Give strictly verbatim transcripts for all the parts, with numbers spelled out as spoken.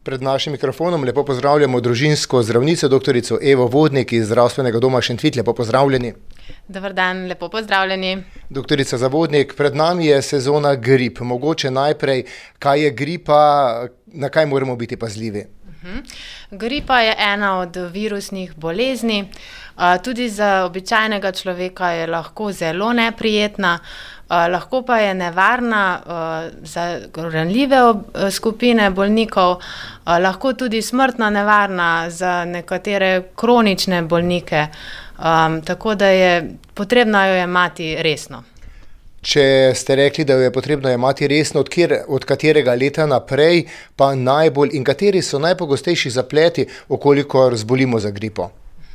Pred našim mikrofonom lepo pozdravljamo družinsko zdravnico, doktorico Evo Vodnik iz Zdravstvenega doma Šentvid. Lepo pozdravljeni. Dober dan, lepo pozdravljeni. Doktorica Zavodnik, pred nami je sezona grip. Mogoče najprej, kaj je gripa, na kaj moramo biti pazljivi? Uh-huh. Gripa je ena od virusnih bolezni. Uh, tudi za običajnega človeka je lahko zelo neprijetna. Uh, lahko pa je nevarna uh, za ranljive ob, skupine bolnikov, uh, lahko tudi smrtno nevarna za nekatere kronične bolnike, um, tako da je potrebno jo jemati resno. Če ste rekli, da jo je potrebno jemati resno, od, kjer, od katerega leta naprej pa najbolj in kateri so najpogostejši zapleti, okolikor zbolimo za gripo?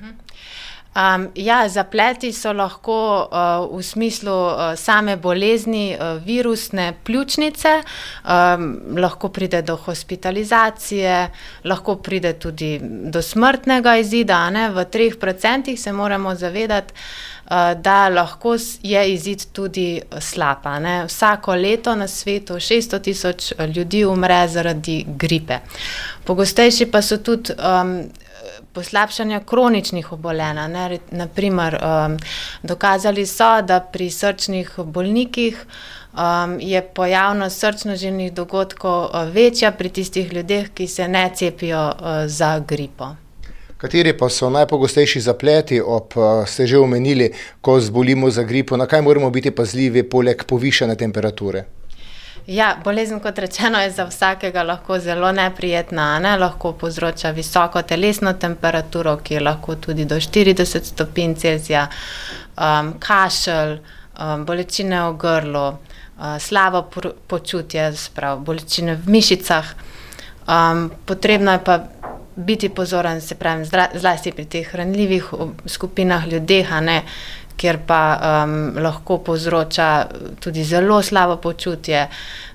Um, ja, zapleti so lahko uh, v smislu uh, same bolezni uh, virusne pljučnice, um, lahko pride do hospitalizacije, lahko pride tudi do smrtnega izida, ne? V treh procentih se moramo zavedati, uh, da lahko je izid tudi slab, ne? Vsako leto na svetu šeststo tisoč ljudi umre zaradi gripe. Pogostejši pa so tudi um, poslabšanja kroničnih obolenj, ne, naprimer, um, dokazali so, da pri srčnih bolnikih um, je pojavnost srčno-žilnih dogodkov uh, večja pri tistih ljudeh, ki se ne cepijo uh, za gripo. Kateri pa so najpogostejši zapleti, ob, ste že omenili, ko zbolimo za gripo, na kaj moramo biti pazljivi poleg povišane temperature? Ja, bolezen, kot rečeno, je za vsakega lahko zelo neprijetna, ne? Lahko povzroča visoko telesno temperaturo, ki je lahko tudi do štirideset stopinj Celzija, um, kašelj, um, bolečine v grlu, uh, slabo počutje, sprav, bolečine v mišicah. Um, potrebno je pa biti pozoren, se pravi, zlasti pri teh ranljivih skupinah ljudeh, ne? Kjer pa um, lahko povzroča tudi zelo slabo počutje,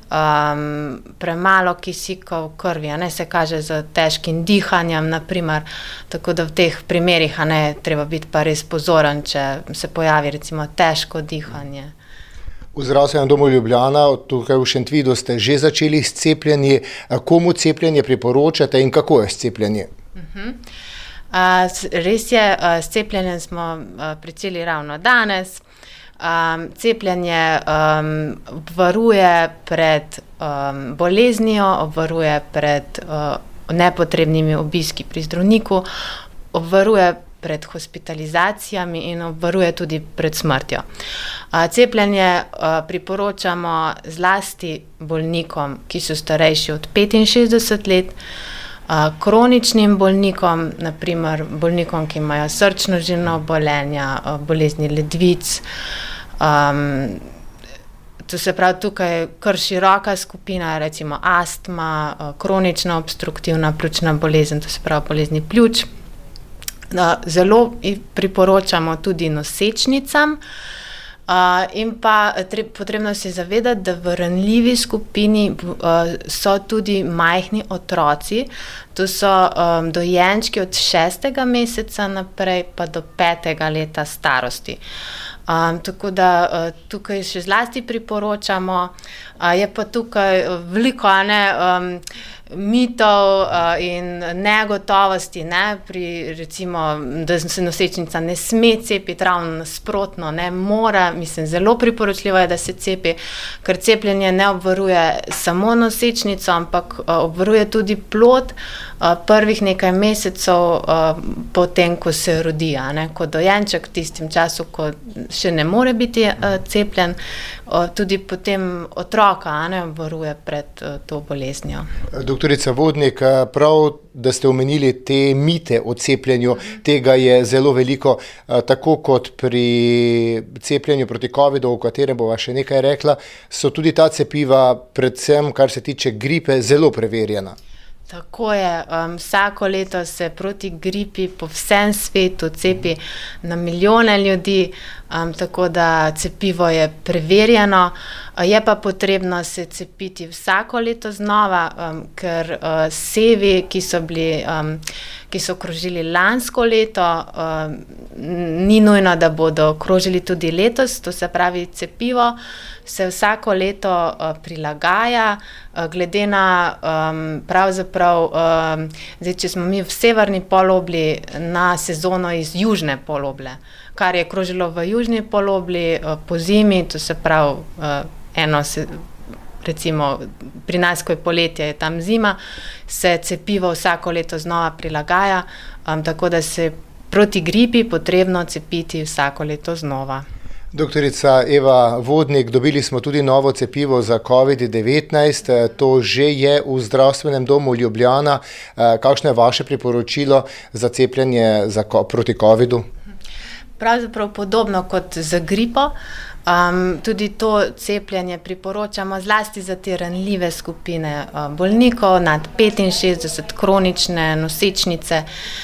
um, premalo kisika v krvi, ne, se kaže z težkim dihanjem, naprimer, tako da v teh primerih ne, treba biti pa res pozoren, če se pojavi recimo težko dihanje. V Zdravstvenem domu Ljubljana, tukaj v Šentvidu, ste že začeli s cepljenji. Komu cepljenje priporočate in kako je s cepljenjem? Uh-huh. Uh, res je, uh, s cepljenjem smo uh, pričeli ravno danes. Um, cepljenje um, obvaruje pred um, boleznijo, obvaruje pred uh, nepotrebnimi obiski pri zdravniku, obvaruje pred hospitalizacijami in obvaruje tudi pred smrtjo. Uh, cepljenje uh, priporočamo zlasti bolnikom, ki so starejši od petinšestdeset let, Uh, kroničnim bolnikom, naprimer bolnikom, ki imajo srčno-žilna obolenja, uh, bolezni ledvic. Um, to se pravi, tukaj je kar široka skupina, recimo astma, uh, kronična obstruktivna pljučna bolezen, to se pravi bolezni pljuč. Uh, zelo priporočamo tudi nosečnicam. Uh, in pa tre, potrebno se zavedati, da v ranljivi skupini uh, so tudi majhni otroci, to so um, dojenčki od šestega meseca naprej pa do petega leta starosti. Um, tako da uh, tukaj še zlasti priporočamo, uh, je pa tukaj veliko ne, um, mitov uh, in negotovosti, ne, pri recimo, da se nosečnica ne sme cepiti, ravno nasprotno, ne, mora, mislim, zelo priporočljivo je, da se cepi, ker cepljenje ne obvaruje samo nosečnico, ampak uh, obvaruje tudi plod uh, prvih nekaj mesecev uh, potem, ko se rodi, ne, kot dojenček v tistem času, ko še ne more biti uh, cepljen, uh, tudi potem otroka ne, obvaruje pred uh, to boleznijo. Doktorica Vodnik, prav, da ste omenili te mite o cepljenju, tega je zelo veliko, tako kot pri cepljenju proti covidu, o katerem bova še nekaj rekla, so tudi ta cepiva, predvsem kar se tiče gripe, zelo preverjena. Tako je, um, vsako leto se proti gripi po vsem svetu cepi na milijone ljudi, um, tako da cepivo je preverjeno. Je pa potrebno se cepiti vsako leto znova, um, ker uh, sevi, ki so bili, um, ki so krožili lansko leto, ni nujno, da bodo krožili tudi letos, to se pravi cepivo se vsako leto prilagaja, glede na pravzaprav, zdaj, če smo mi v severni polobli na sezono iz južne poloble, kar je krožilo v južni polobli po zimi, to se pravi eno se recimo pri nas, ko je poletje, je tam zima, se cepivo vsako leto znova prilagaja, um, tako da se proti gripi potrebno cepiti vsako leto znova. Doktorica Eva Vodnik, dobili smo tudi novo cepivo za covid devetnajst, to že je v zdravstvenem domu Ljubljana. Kakšno je vaše priporočilo za cepljenje za, proti covidu? Pravzaprav podobno kot za gripo. Um, tudi to cepljenje priporočamo zlasti za te ranljive skupine uh, bolnikov nad petinšestdeset, kronične nosečnice,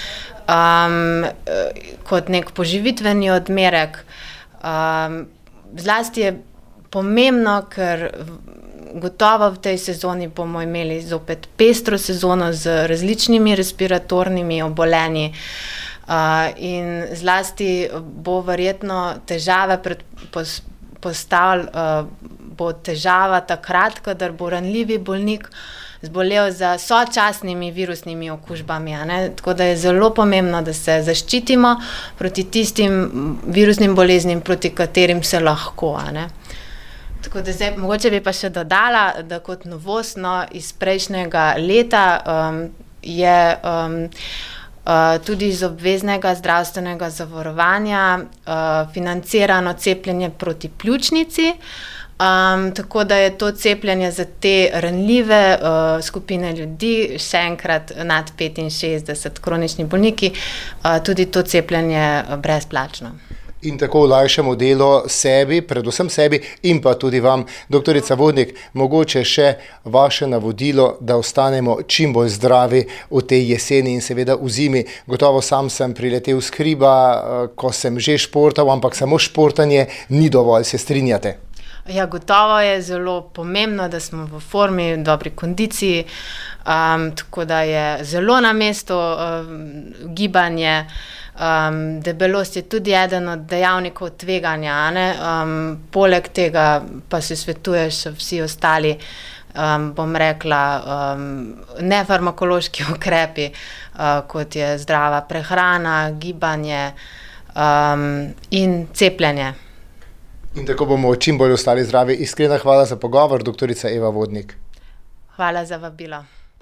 um, kot nek poživitveni odmerek. Um, zlasti je pomembno, ker gotovo v tej sezoni bomo imeli zopet pestro sezono z različnimi respiratornimi obolenji. Uh, in zlasti bo verjetno težave pred, pos, postavil, uh, bo težava takrat, kadar bo ranljivi bolnik zbolel za sočasnimi virusnimi okužbami. A ne? Tako da je zelo pomembno, da se zaščitimo proti tistim virusnim boleznim, proti katerim se lahko. A ne? Tako da zdaj, mogoče bi pa še dodala, da kot novostno iz prejšnjega leta um, je um, Uh, tudi iz obveznega zdravstvenega zavarovanja uh, financirano cepljenje proti pljučnici, um, tako da je to cepljenje za te ranljive uh, skupine ljudi, še enkrat nad petinšestdeset kronični bolniki, uh, tudi to cepljenje brezplačno. In tako olajšamo delo sebi, predvsem sebi in pa tudi vam. Doktorica Vodnik, mogoče še vaše navodilo, da ostanemo čim bolj zdravi v tej jeseni in seveda v zimi. Gotovo sam sem priletel s hriba, ko sem že športal, ampak samo športanje ni dovolj, se strinjate? Ja, gotovo je zelo pomembno, da smo v formi, v dobri kondiciji, um, tako da je zelo na mestu um, gibanje. Um, debelost je tudi eden od dejavnikov tveganja, ne? Um, poleg tega pa se svetuje še vsi ostali, um, bom rekla, um, nefarmakološki ukrepi, uh, kot je zdrava prehrana, gibanje um, in cepljenje. In tako bomo čim bolj ostali zdravi. Iskrena hvala za pogovor, doktorica Eva Vodnik. Hvala za vabilo.